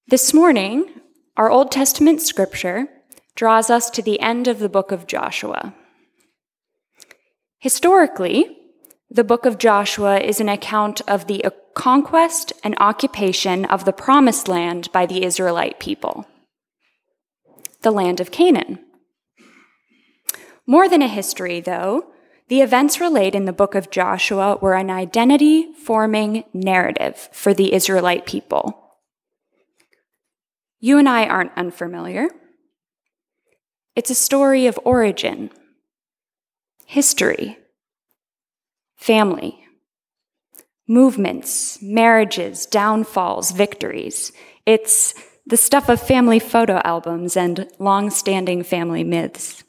This morning, our Old Testament scripture draws us to the end of the book of Joshua. Historically, the book of Joshua is an account of the conquest and occupation of the Promised Land by the Israelite people, the land of Canaan. More than a history, though, the events relayed in the book of Joshua were an identity-forming narrative for the Israelite people. You and I aren't unfamiliar. It's a story of origin, history, family, movements, marriages, downfalls, victories. It's the stuff of family photo albums and long-standing family myths.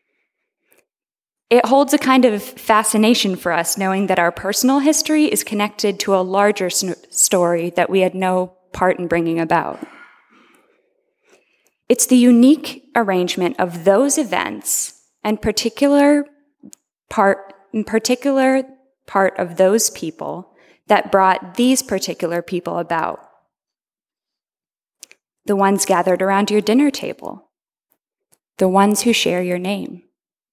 It holds a kind of fascination for us, knowing that our personal history is connected to a larger story that we had no part in bringing about. It's the unique arrangement of those events and particular part of those people that brought these particular people about. The ones gathered around your dinner table, the ones who share your name.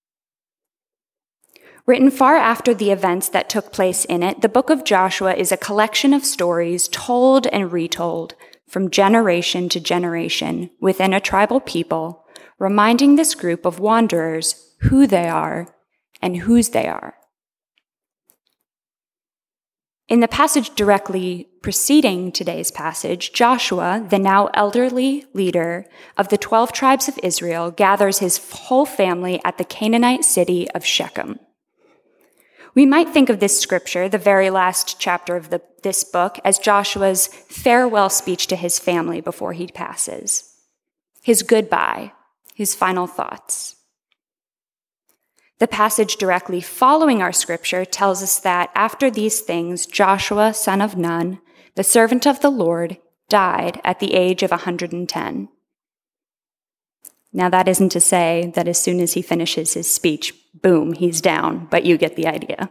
Written far after the events that took place in it, the book of Joshua is a collection of stories told and retold from generation to generation within a tribal people, reminding this group of wanderers who they are and whose they are. In the passage directly preceding today's passage, Joshua, the now elderly leader of the 12 tribes of Israel, gathers his whole family at the Canaanite city of Shechem. We might think of this scripture, the very last chapter of this book, as Joshua's farewell speech to his family before he passes, his goodbye, his final thoughts. The passage directly following our scripture tells us that after these things, Joshua, son of Nun, the servant of the Lord, died at the age of 110. Now, that isn't to say that as soon as he finishes his speech, boom, he's down, but you get the idea.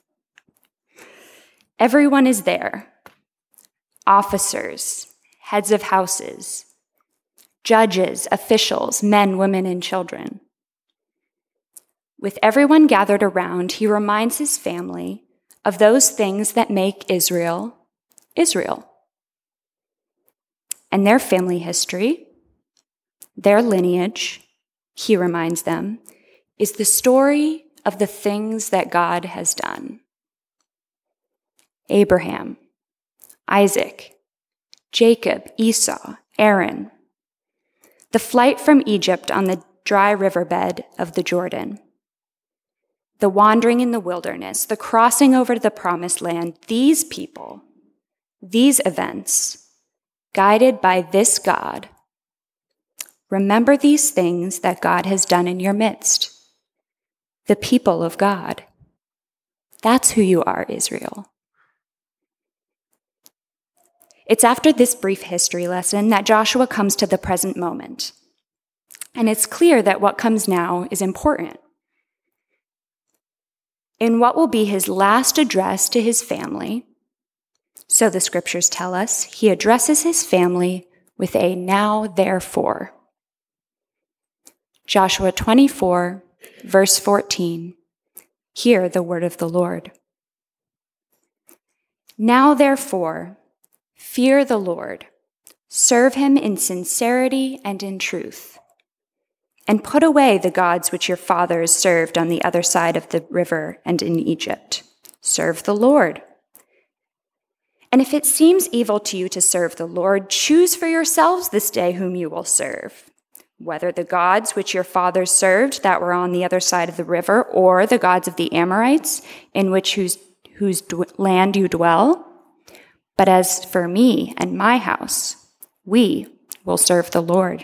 Everyone is there. Officers, heads of houses, judges, officials, men, women, and children. With everyone gathered around, he reminds his family of those things that make Israel, Israel. And their family history, their lineage, he reminds them, is the story of the things that God has done. Abraham, Isaac, Jacob, Esau, Aaron, the flight from Egypt on the dry riverbed of the Jordan, the wandering in the wilderness, the crossing over to the Promised Land, these people, these events, guided by this God. Remember these things that God has done in your midst. The people of God. That's who you are, Israel. It's after this brief history lesson that Joshua comes to the present moment. And it's clear that what comes now is important. In what will be his last address to his family, so the scriptures tell us, he addresses his family with a now therefore. Joshua 24, verse 14. Hear the word of the Lord. Now therefore, fear the Lord, serve him in sincerity and in truth, and put away the gods which your fathers served on the other side of the river and in Egypt. Serve the Lord. And if it seems evil to you to serve the Lord, choose for yourselves this day whom you will serve, whether the gods which your fathers served that were on the other side of the river, or the gods of the Amorites in whose land you dwell. But as for me and my house, we will serve the Lord.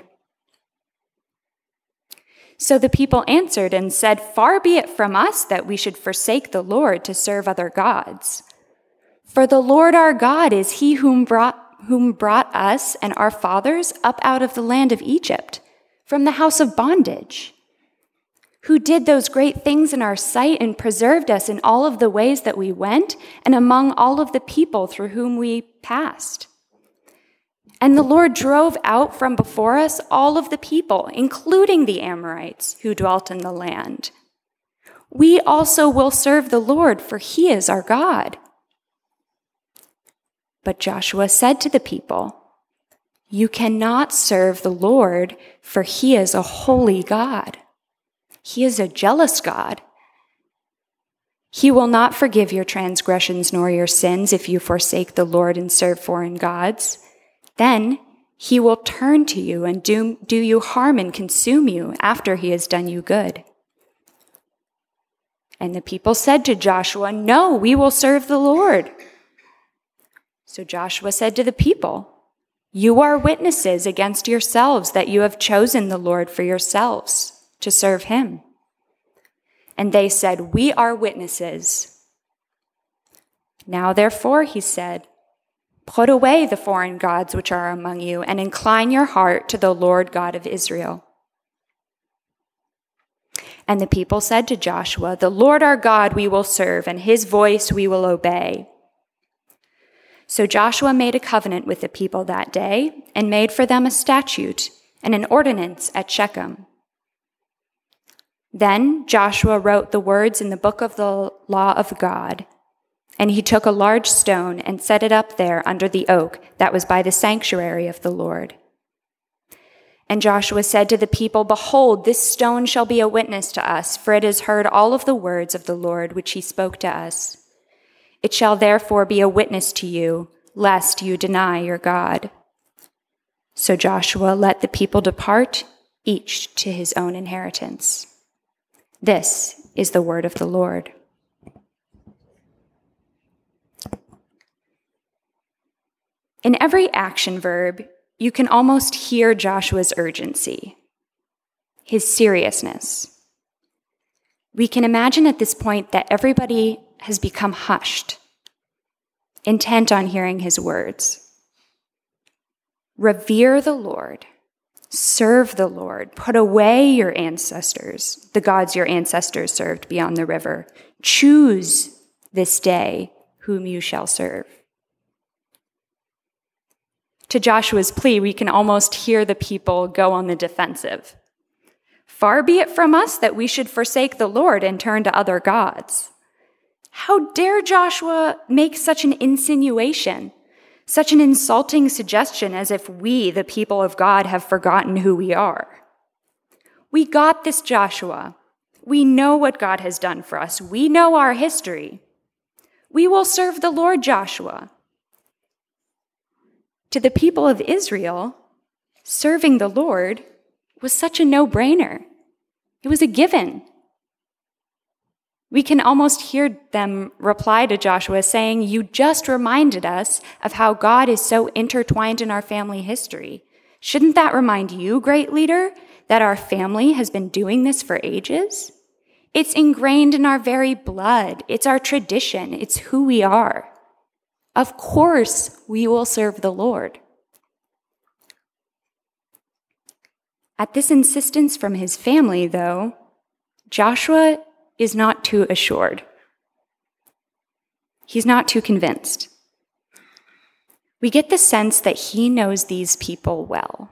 So the people answered and said, Far be it from us that we should forsake the Lord to serve other gods. For the Lord our God is he whom brought us and our fathers up out of the land of Egypt, from the house of bondage, who did those great things in our sight and preserved us in all of the ways that we went and among all of the people through whom we passed. And the Lord drove out from before us all of the people, including the Amorites who dwelt in the land. We also will serve the Lord, for he is our God." But Joshua said to the people, "You cannot serve the Lord, for he is a holy God. He is a jealous God. He will not forgive your transgressions nor your sins if you forsake the Lord and serve foreign gods. Then he will turn to you and do you harm and consume you after he has done you good." And the people said to Joshua, "No, we will serve the Lord." So Joshua said to the people, "You are witnesses against yourselves that you have chosen the Lord for yourselves to serve him." And they said, "We are witnesses." "Now therefore," he said, "put away the foreign gods which are among you, and incline your heart to the Lord God of Israel." And the people said to Joshua, "The Lord our God we will serve, and his voice we will obey." So Joshua made a covenant with the people that day, and made for them a statute and an ordinance at Shechem. Then Joshua wrote the words in the book of the law of God, and he took a large stone and set it up there under the oak that was by the sanctuary of the Lord. And Joshua said to the people, "Behold, this stone shall be a witness to us, for it has heard all of the words of the Lord which he spoke to us. It shall therefore be a witness to you, lest you deny your God." So Joshua let the people depart, each to his own inheritance. This is the word of the Lord. In every action verb, you can almost hear Joshua's urgency, his seriousness. We can imagine at this point that everybody has become hushed, intent on hearing his words. Revere the Lord, serve the Lord, put away your ancestors, the gods your ancestors served beyond the river. Choose this day whom you shall serve. To Joshua's plea, we can almost hear the people go on the defensive. "Far be it from us that we should forsake the Lord and turn to other gods." How dare Joshua make such an insinuation, such an insulting suggestion, as if we, the people of God, have forgotten who we are? We got this, Joshua. We know what God has done for us. We know our history. We will serve the Lord, Joshua. To the people of Israel, serving the Lord was such a no-brainer. It was a given. We can almost hear them reply to Joshua saying, "You just reminded us of how God is so intertwined in our family history. Shouldn't that remind you, great leader, that our family has been doing this for ages? It's ingrained in our very blood. It's our tradition. It's who we are. Of course, we will serve the Lord." At this insistence from his family, though, Joshua is not too assured. He's not too convinced. We get the sense that he knows these people well.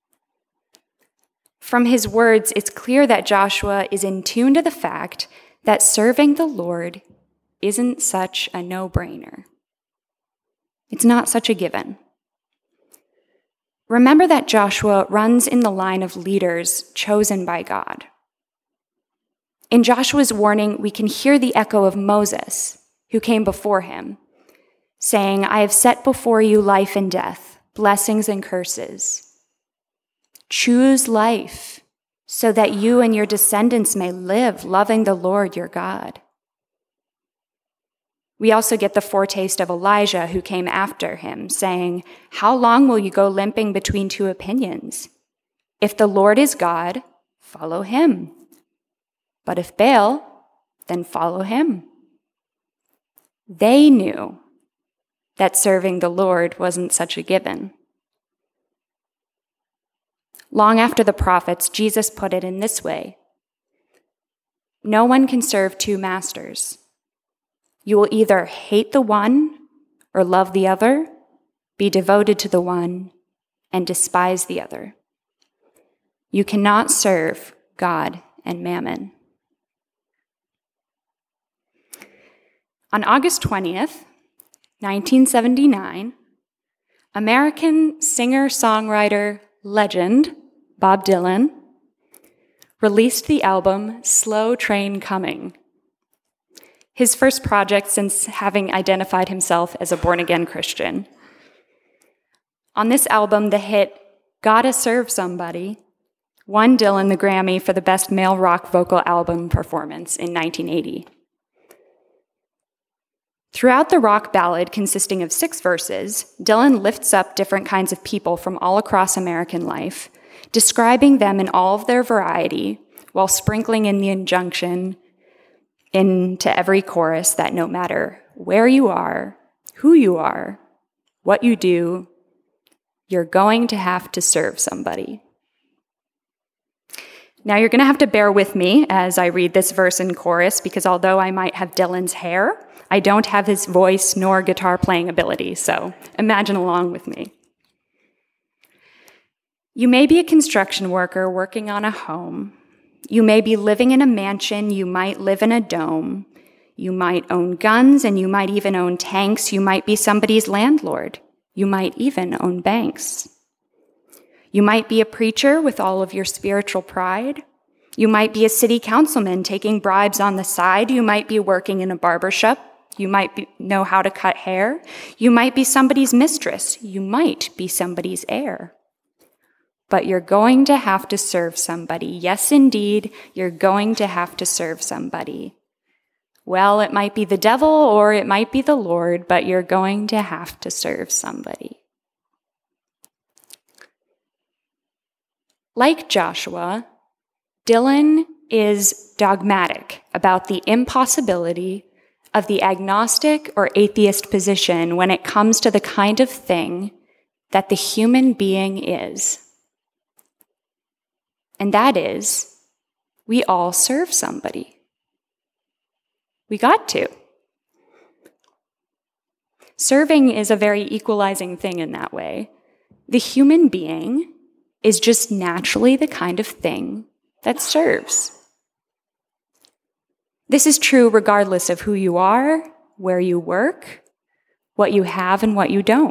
From his words, it's clear that Joshua is in tune to the fact that serving the Lord isn't such a no-brainer. It's not such a given. Remember that Joshua runs in the line of leaders chosen by God. In Joshua's warning, we can hear the echo of Moses, who came before him, saying, "I have set before you life and death, blessings and curses. Choose life so that you and your descendants may live, loving the Lord your God." We also get the foretaste of Elijah, who came after him, saying, "How long will you go limping between two opinions? If the Lord is God, follow him. But if Baal, then follow him." They knew that serving the Lord wasn't such a given. Long after the prophets, Jesus put it in this way: "No one can serve two masters. You will either hate the one or love the other, be devoted to the one and despise the other. You cannot serve God and mammon. On August 20th, 1979, American singer-songwriter legend Bob Dylan released the album Slow Train Coming, his first project since having identified himself as a born-again Christian. On this album, the hit Gotta Serve Somebody won Dylan the Grammy for the Best Male Rock Vocal Album Performance in 1980. Throughout the rock ballad, consisting of 6 verses, Dylan lifts up different kinds of people from all across American life, describing them in all of their variety, while sprinkling in the injunction into every chorus that no matter where you are, who you are, what you do, you're going to have to serve somebody. Now you're going to have to bear with me as I read this verse in chorus, because although I might have Dylan's hair, I don't have his voice nor guitar playing ability, so imagine along with me. You may be a construction worker working on a home. You may be living in a mansion. You might live in a dome. You might own guns, and you might even own tanks. You might be somebody's landlord. You might even own banks. You might be a preacher with all of your spiritual pride. You might be a city councilman taking bribes on the side. You might be working in a barbershop. You might know how to cut hair. You might be somebody's mistress. You might be somebody's heir. But you're going to have to serve somebody. Yes, indeed, you're going to have to serve somebody. Well, it might be the devil or it might be the Lord, but you're going to have to serve somebody. Like Joshua, Dylan is dogmatic about the impossibility of the agnostic or atheist position when it comes to the kind of thing that the human being is. And that is, we all serve somebody. We got to. Serving is a very equalizing thing in that way. The human being is just naturally the kind of thing that serves. This is true regardless of who you are, where you work, what you have and what you don't.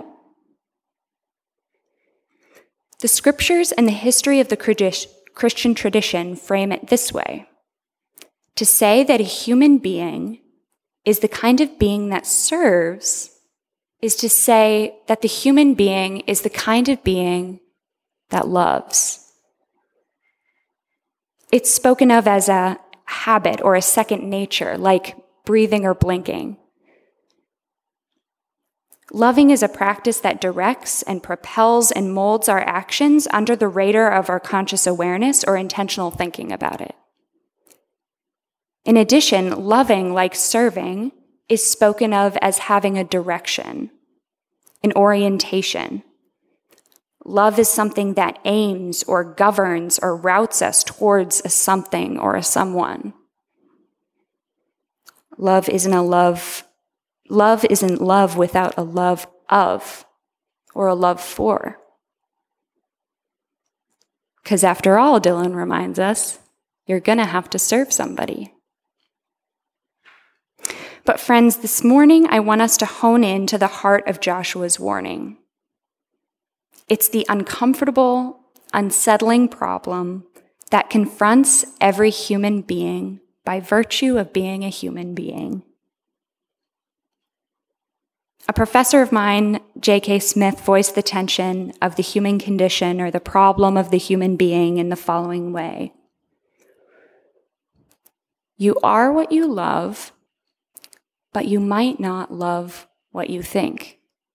The scriptures and the history of the Christian tradition frame it this way. To say that a human being is the kind of being that serves is to say that the human being is the kind of being that loves. It's spoken of as a habit or a second nature, like breathing or blinking. Loving is a practice that directs and propels and molds our actions under the radar of our conscious awareness or intentional thinking about it. In addition, loving, like serving, is spoken of as having a direction, an orientation. Love is something that aims or governs or routes us towards a something or a someone. Love isn't love without a love of or a love for. Because after all, Dylan reminds us, you're going to have to serve somebody. But friends, this morning I want us to hone in to the heart of Joshua's warning. It's the uncomfortable, unsettling problem that confronts every human being by virtue of being a human being. A professor of mine, J.K. Smith, voiced the tension of the human condition or the problem of the human being in the following way. You are what you love, but you might not love what you think.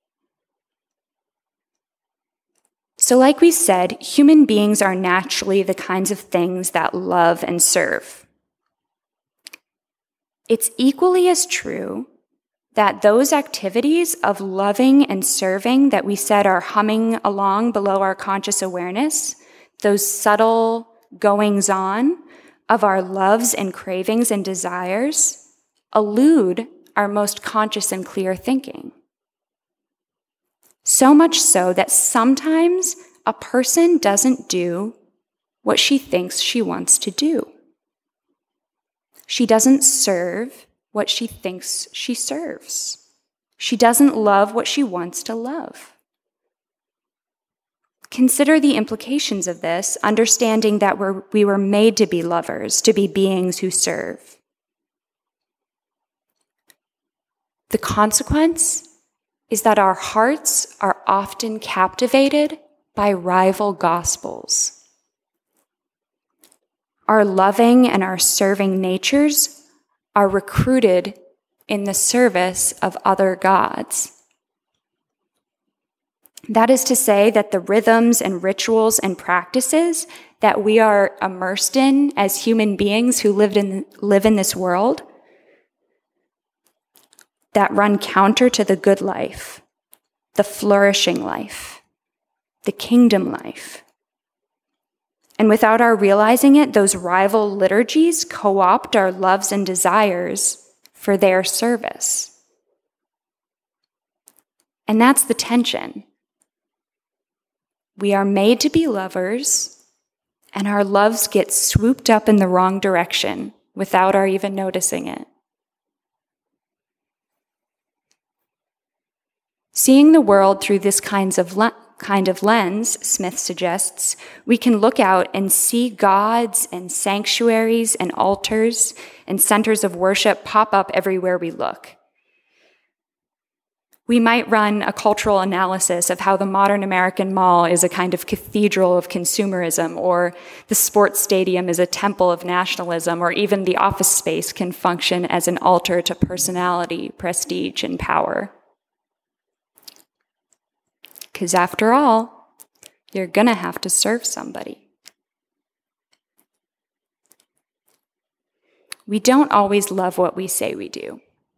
So like we said, human beings are naturally the kinds of things that love and serve. It's equally as true that those activities of loving and serving that we said are humming along below our conscious awareness, those subtle goings-on of our loves and cravings and desires, elude our most conscious and clear thinking. So much so that sometimes a person doesn't do what she thinks she wants to do. She doesn't serve what she thinks she serves. She doesn't love what she wants to love. Consider the implications of this, understanding that we were made to be lovers, to be beings who serve. The consequence is that our hearts are often captivated by rival gospels. Our loving and our serving natures are recruited in the service of other gods. That is to say that the rhythms and rituals and practices that we are immersed in as human beings who live in this world that run counter to the good life, the flourishing life, the kingdom life. And without our realizing it, those rival liturgies co-opt our loves and desires for their service. And that's the tension. We are made to be lovers, and our loves get swooped up in the wrong direction without our even noticing it. Seeing the world through this kind of lens, Smith suggests, we can look out and see gods and sanctuaries and altars and centers of worship pop up everywhere we look. We might run a cultural analysis of how the modern American mall is a kind of cathedral of consumerism, or the sports stadium is a temple of nationalism, or even the office space can function as an altar to personality, prestige, and power. Because after all, you're going to have to serve somebody. We don't always love what we say we do.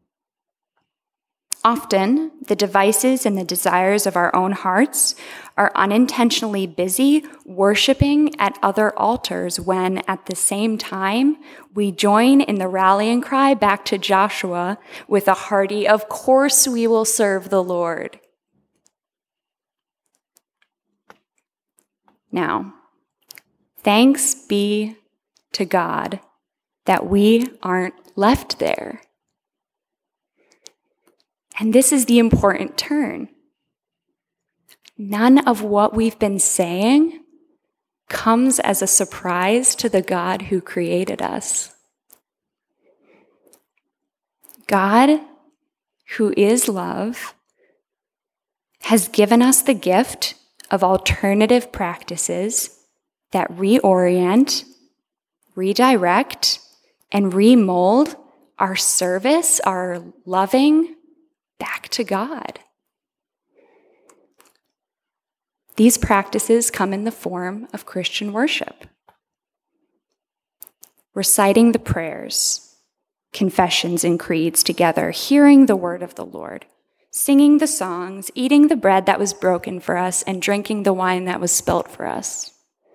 Often, the devices and the desires of our own hearts are unintentionally busy worshiping at other altars when, at the same time, we join in the rallying cry back to Joshua with a hearty, "Of course we will serve the Lord." Now, thanks be to God that we aren't left there. And this is the important turn. None of what we've been saying comes as a surprise to the God who created us. God, who is love, has given us the gift of alternative practices that reorient, redirect, and remold our service, our loving, back to God. These practices come in the form of Christian worship. Reciting the prayers, confessions, and creeds together, hearing the word of the Lord, singing the songs, eating the bread that was broken for us, and drinking the wine that was spilt for us.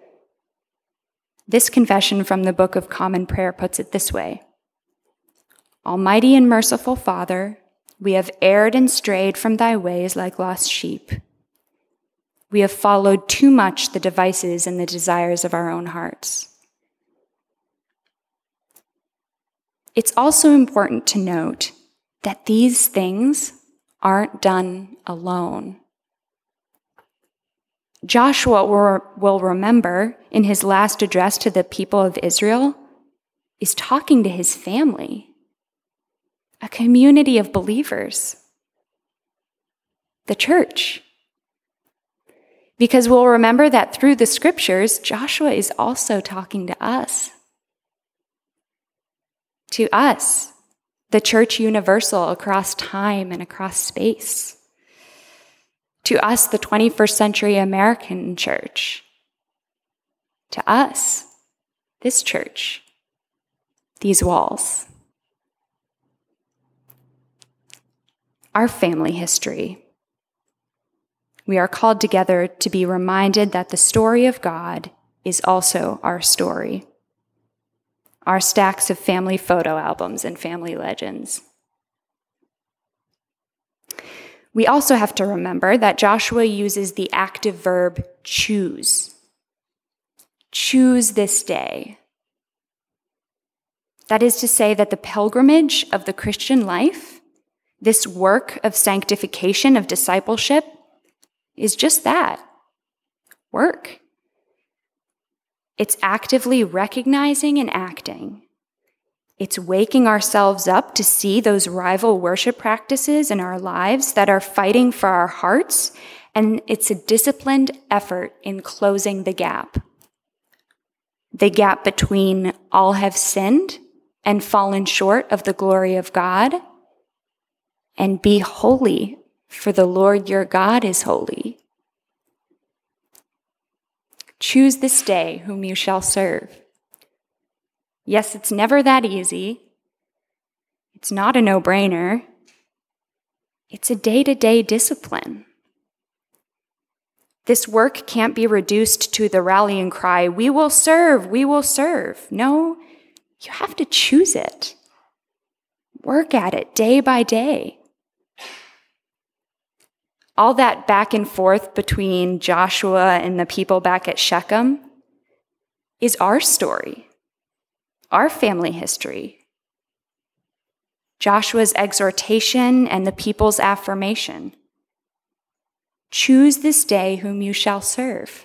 This confession from the Book of Common Prayer puts it this way: Almighty and merciful Father, we have erred and strayed from thy ways like lost sheep. We have followed too much the devices and the desires of our own hearts. It's also important to note that these things aren't done alone. Joshua will remember in his last address to the people of Israel is talking to his family, a community of believers, the church. Because we'll remember that through the scriptures, Joshua is also talking to us. To us, the church universal across time and across space. To us, the 21st century American church. To us, this church, these walls. Our family history. We are called together to be reminded that the story of God is also our story. Our stacks of family photo albums and family legends. We also have to remember that Joshua uses the active verb choose. Choose this day. That is to say that the pilgrimage of the Christian life, this work of sanctification, of discipleship, is just that, work. It's actively recognizing and acting. It's waking ourselves up to see those rival worship practices in our lives that are fighting for our hearts, and it's a disciplined effort in closing the gap. The gap between all have sinned and fallen short of the glory of God, and be holy, for the Lord your God is holy. Choose this day whom you shall serve. Yes, it's never that easy. It's not a no-brainer. It's a day-to-day discipline. This work can't be reduced to the rallying cry, we will serve, we will serve. No, you have to choose it. Work at it day by day. All that back and forth between Joshua and the people back at Shechem is our story, our family history. Joshua's exhortation and the people's affirmation. Choose this day whom you shall serve.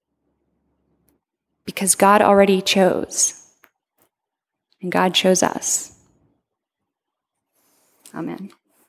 Because God already chose. And God chose us. Amen.